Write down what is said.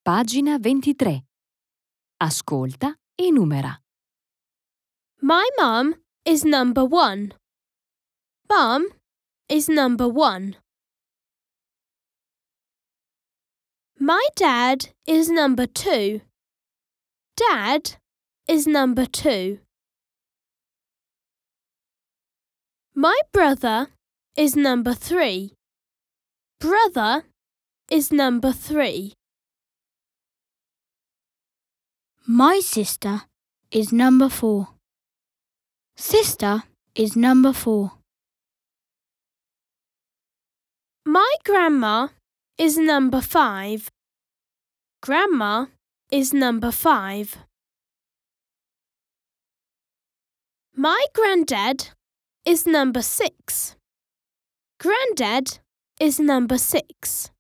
Pagina 23. Ascolta e numera. My mum is number 1. Mum is number 1. My dad is number 2. Dad is number 2. My brother is number 3. Brother is number 3. My sister is number 4. Sister is number 4. My grandma is number 5. Grandma is number 5. My granddad is number 6. Granddad is number 6.